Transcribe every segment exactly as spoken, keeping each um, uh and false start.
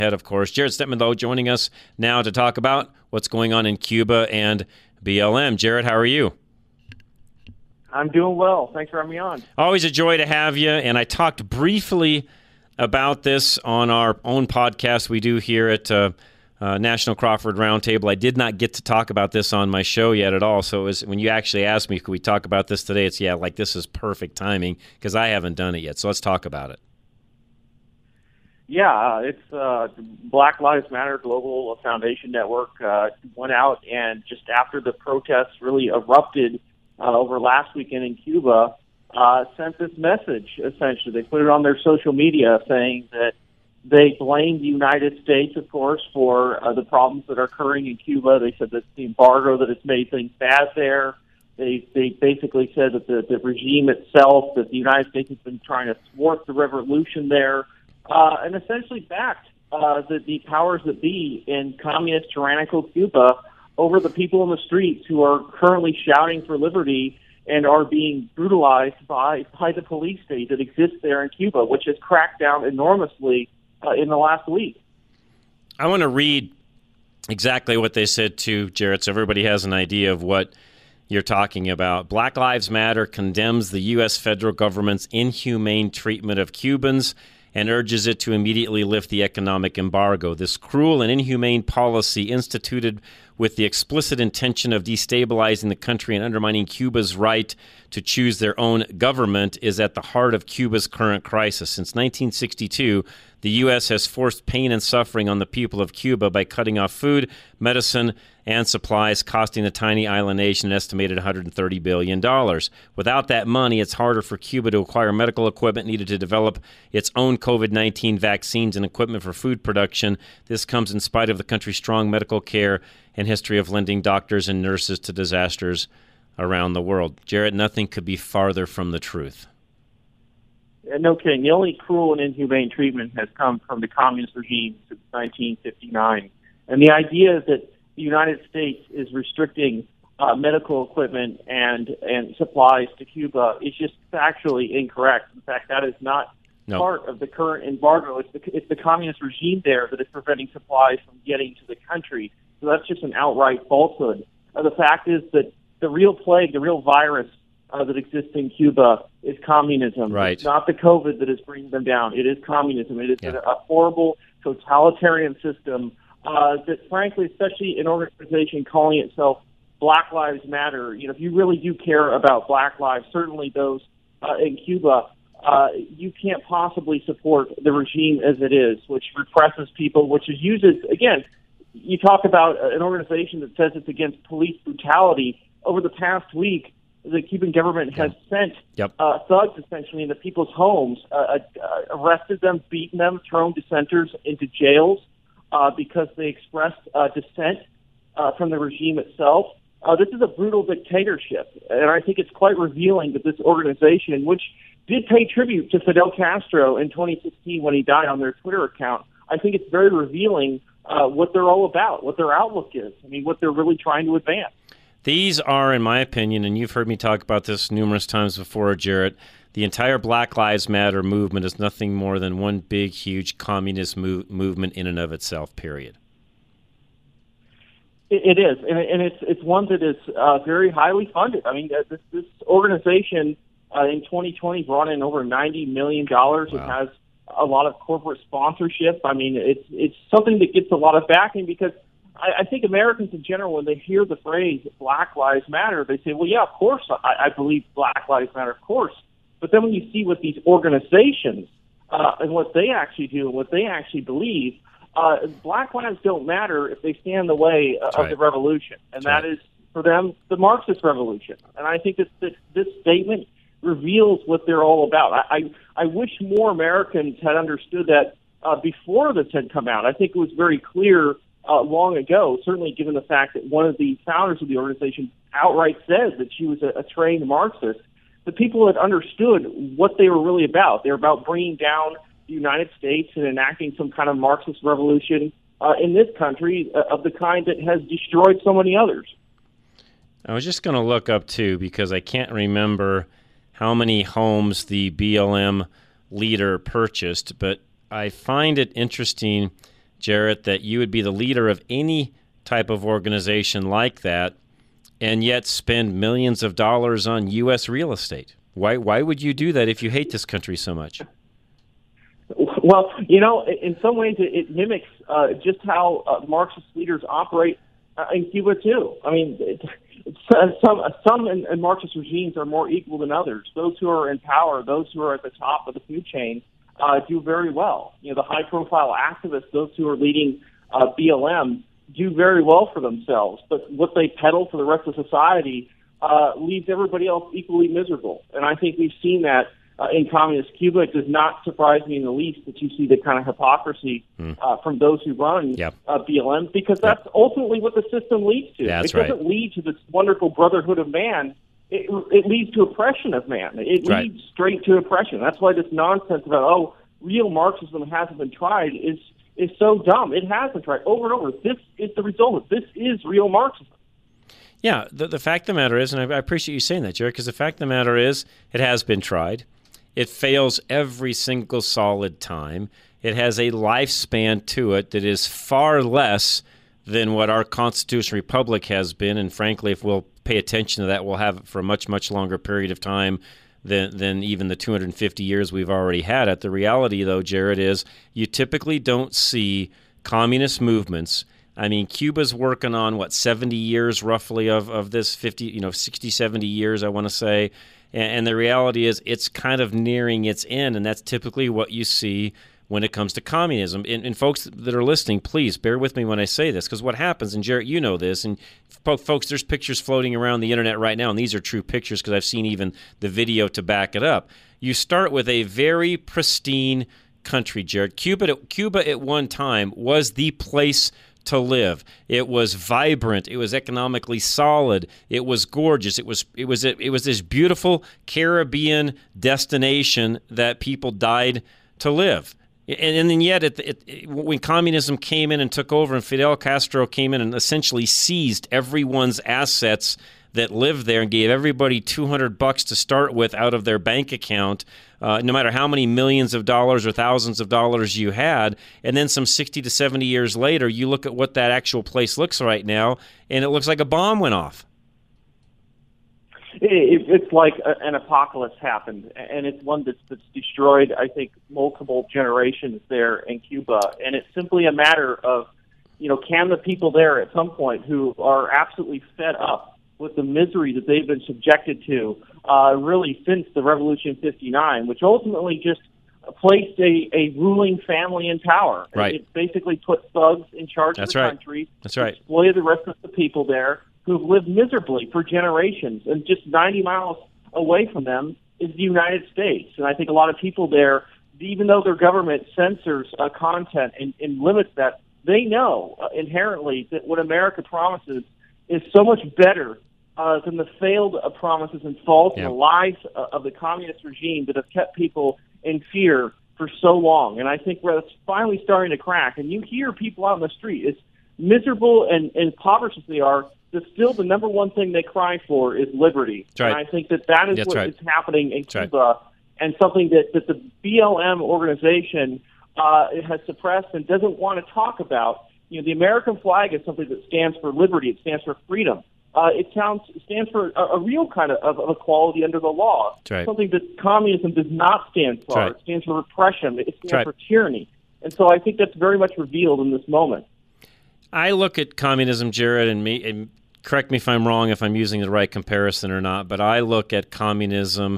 Head, of course. Jared Stepman, though, joining us now to talk about what's going on in Cuba and B L M. Jared, how are you? I'm doing well. Thanks for having me on. Always a joy to have you. And I talked briefly about this on our own podcast we do here at uh, uh, National Crawford Roundtable. I did not get to talk about this on my show yet at all. So it was, when you actually asked me, could we talk about this today? It's, yeah, like this is perfect timing because I haven't done it yet. So let's talk about it. Yeah, it's uh, Black Lives Matter Global Foundation Network uh, went out and just after the protests really erupted uh, over last weekend in Cuba, uh, sent this message, essentially. They put it on their social media saying that they blame the United States, of course, for uh, the problems that are occurring in Cuba. They said that the embargo that has made things bad there. They, they basically said that the, the regime itself, that the United States has been trying to thwart the revolution there. Uh, and essentially backed uh, the, the powers that be in communist tyrannical Cuba over the people in the streets who are currently shouting for liberty and are being brutalized by, by the police state that exists there in Cuba, which has cracked down enormously uh, in the last week. I want to read exactly what they said too, Jared, so everybody has an idea of what you're talking about. Black Lives Matter condemns the U S federal government's inhumane treatment of Cubans and urges it to immediately lift the economic embargo. This cruel and inhumane policy, instituted with the explicit intention of destabilizing the country and undermining Cuba's right to choose their own government, is at the heart of Cuba's current crisis. Since nineteen sixty-two, the U S has forced pain and suffering on the people of Cuba by cutting off food, medicine, and supplies, costing the tiny island nation an estimated one hundred thirty billion dollars. Without that money, it's harder for Cuba to acquire medical equipment needed to develop its own COVID nineteen vaccines and equipment for food production. This comes in spite of the country's strong medical care and history of lending doctors and nurses to disasters around the world. Jared, nothing could be farther from the truth. No kidding. The only cruel and inhumane treatment has come from the communist regime since nineteen fifty-nine. And the idea is that the United States is restricting uh, medical equipment and, and supplies to Cuba is just factually incorrect. In fact, that is not no. part of the current embargo. It's the, it's the communist regime there that is preventing supplies from getting to the country. So that's just an outright falsehood. Uh, the fact is that the real plague, the real virus uh, that exists in Cuba is communism. Right. It's not the COVID that is bringing them down. It is communism. It is yeah. a, a horrible totalitarian system uh, that, frankly, especially an organization calling itself Black Lives Matter, you know, if you really do care about black lives, certainly those uh, in Cuba, uh, you can't possibly support the regime as it is, which represses people, which is uses, again, you talk about an organization that says it's against police brutality. Over the past week, the Cuban government has sent yep. uh, thugs essentially into people's homes, uh, uh, arrested them, beaten them, thrown dissenters into jails uh, because they expressed uh, dissent uh, from the regime itself. Uh, this is a brutal dictatorship, and I think it's quite revealing that this organization, which did pay tribute to Fidel Castro in twenty sixteen when he died on their Twitter account, I think it's very revealing uh, what they're all about, what their outlook is, I mean, what they're really trying to advance. These are, in my opinion, and you've heard me talk about this numerous times before, Jarrett, the entire Black Lives Matter movement is nothing more than one big, huge communist move, movement in and of itself, period. It, it is, and, and it's it's one that is uh, very highly funded. I mean, uh, this, this organization uh, in twenty twenty brought in over ninety million dollars. Wow. It has a lot of corporate sponsorship. I mean, it's it's something that gets a lot of backing because I, I think Americans in general, when they hear the phrase Black Lives Matter, they say, well, yeah, of course, I, I believe Black Lives Matter, of course. But then when you see what these organizations uh, and what they actually do and what they actually believe, uh, Black lives don't matter if they stand in the way uh, of right. the revolution. And That's that right. is, for them, the Marxist revolution. And I think that this, this statement reveals what they're all about. I, I, I wish more Americans had understood that uh, before this had come out. I think it was very clear uh, long ago, certainly given the fact that one of the founders of the organization outright said that she was a, a trained Marxist. The people had understood what they were really about. They were about bringing down the United States and enacting some kind of Marxist revolution uh, in this country uh, of the kind that has destroyed so many others. I was just going to look up, too, because I can't remember how many homes the B L M leader purchased, but I find it interesting Jarrett, that you would be the leader of any type of organization like that and yet spend millions of dollars on U S real estate? Why why would you do that if you hate this country so much? Well, you know, in some ways it, it mimics uh, just how uh, Marxist leaders operate uh, in Cuba, too. I mean, it, it's, uh, some some in, in Marxist regimes are more equal than others. Those who are in power, those who are at the top of the food chain, uh, do very well. You know, the high-profile activists, those who are leading uh, B L M, do very well for themselves. But what they peddle for the rest of society uh, leaves everybody else equally miserable. And I think we've seen that Uh, in communist Cuba. It does not surprise me in the least that you see the kind of hypocrisy mm. uh, from those who run yep. uh, B L M, because that's yep. ultimately what the system leads to. That's it doesn't right. lead to this wonderful brotherhood of man. It, it leads to oppression of man. It That's leads right. straight to oppression. That's why this nonsense about, oh, real Marxism hasn't been tried is is so dumb. It has been tried over and over. This is the result of this is real Marxism. Yeah, the, the fact of the matter is, and I, I appreciate you saying that, Jared, because the fact of the matter is, it has been tried. It fails every single solid time. It has a lifespan to it that is far less than what our constitutional republic has been. And frankly, if we'll pay attention to that, we'll have it for a much, much longer period of time than, than even the two hundred fifty years we've already had it. The reality, though, Jared, is you typically don't see communist movements. I mean, Cuba's working on, what, seventy years roughly of, of this, fifty, you know, sixty, seventy years, I want to say. And the reality is it's kind of nearing its end, and that's typically what you see when it comes to communism. And, and folks that are listening, please bear with me when I say this, because what happens, and Jarrett, you know this, and folks, there's pictures floating around the internet right now, and these are true pictures because I've seen even the video to back it up. You start with a very pristine country, Jarrett. Cuba, Cuba at one time was the place to live. It was vibrant. It was economically solid. It was gorgeous. It was it was it was this beautiful Caribbean destination that people died to live. And, and then yet, it, it, when communism came in and took over, and Fidel Castro came in and essentially seized everyone's assets that lived there and gave everybody two hundred bucks to start with out of their bank account, uh, no matter how many millions of dollars or thousands of dollars you had. And then some sixty to seventy years later, you look at what that actual place looks right now, and it looks like a bomb went off. It, it's like a, an apocalypse happened, and it's one that's, that's destroyed, I think, multiple generations there in Cuba. And it's simply a matter of, you know, can the people there at some point who are absolutely fed up with the misery that they've been subjected to uh, really since the Revolution fifty-nine, which ultimately just placed a, a ruling family in power. Right. It basically put thugs in charge That's of the right. country. That's right. Exploited the rest of the people there who've lived miserably for generations. And just ninety miles away from them is the United States. And I think a lot of people there, even though their government censors uh, content and, and limits that, they know uh, inherently that what America promises is so much better Uh, than the failed uh, promises and faults yeah. and the lies uh, of the communist regime that have kept people in fear for so long. And I think where it's finally starting to crack, and you hear people out in the street, as miserable and, and impoverished as they are, that still the number one thing they cry for is liberty. That's right. And I think that that is That's what right. is happening in That's Cuba, right. and something that, that the B L M organization uh, has suppressed and doesn't want to talk about. You know, the American flag is something that stands for liberty. It stands for freedom. Uh, it sounds it stands for a, a real kind of, of, of equality under the law. Right. Something that communism does not stand for. Right. It stands for repression. It stands Right. for tyranny. And so I think that's very much revealed in this moment. I look at communism, Jared, and me. And correct me if I'm wrong, if I'm using the right comparison or not. But I look at communism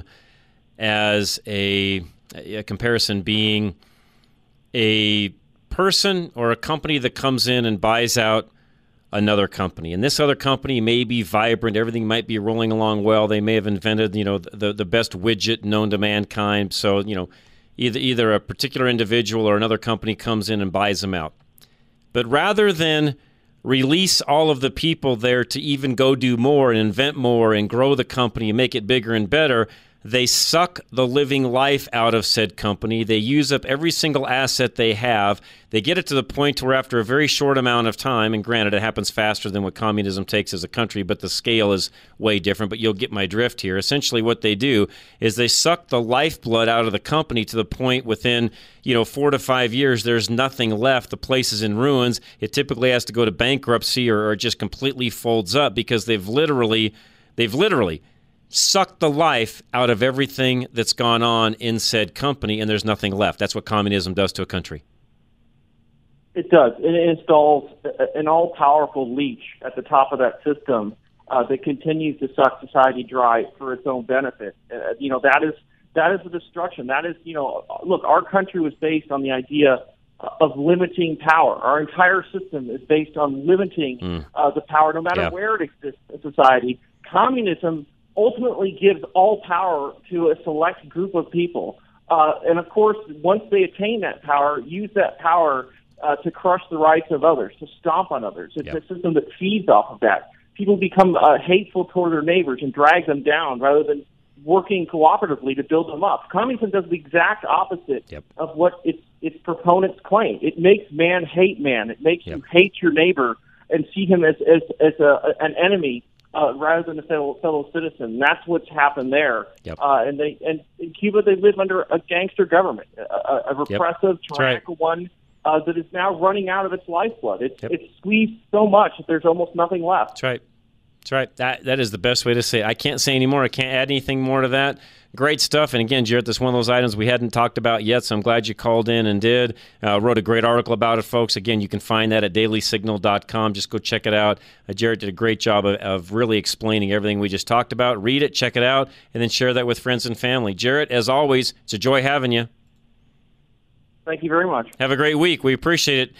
as a, a comparison being a person or a company that comes in and buys out another company. And this other company may be vibrant. Everything might be rolling along well. They may have invented, you know, the, the best widget known to mankind. So, you know, either either a particular individual or another company comes in and buys them out. But rather than release all of the people there to even go do more and invent more and grow the company and make it bigger and better, They suck the living life out of said company. They use up every single asset they have. They get it to the point where after a very short amount of time, and granted, it happens faster than what communism takes as a country, but the scale is way different, but you'll get my drift here. Essentially what they do is they suck the lifeblood out of the company to the point within, you know, four to five years, there's nothing left. The place is in ruins. It typically has to go to bankruptcy or, or just completely folds up because they've literally, they've literally sucked the life out of everything that's gone on in said company, and there's nothing left. That's what communism does to a country. It does. It installs an all-powerful leech at the top of that system uh, that continues to suck society dry for its own benefit. Uh, you know, that is that is the destruction. That is, you know, look, our country was based on the idea of limiting power. Our entire system is based on limiting mm. uh, the power, no matter yeah. where it exists in society. Communism ultimately gives all power to a select group of people. Uh, and, of course, once they attain that power, use that power uh, to crush the rights of others, to stomp on others. It's yep. a system that feeds off of that. People become uh, hateful toward their neighbors and drag them down rather than working cooperatively to build them up. Communism does the exact opposite yep. of what its, its proponents claim. It makes man hate man. It makes yep. you hate your neighbor and see him as, as, as a, an enemy Uh, rather than a fellow, fellow citizen. That's what's happened there. Yep. Uh, and they and in Cuba, they live under a gangster government, a, a repressive, yep. tyrannical right. one uh, that is now running out of its lifeblood. It's, yep. it's squeezed so much that there's almost nothing left. That's right. That's right. That That is the best way to say it. I can't say any more. I can't add anything more to that. Great stuff. And again, Jarrett, this is one of those items we hadn't talked about yet, so I'm glad you called in and did. Uh, wrote a great article about it, folks. Again, you can find that at daily signal dot com. Just go check it out. Uh, Jarrett did a great job of, of really explaining everything we just talked about. Read it, check it out, and then share that with friends and family. Jarrett, as always, it's a joy having you. Thank you very much. Have a great week. We appreciate it.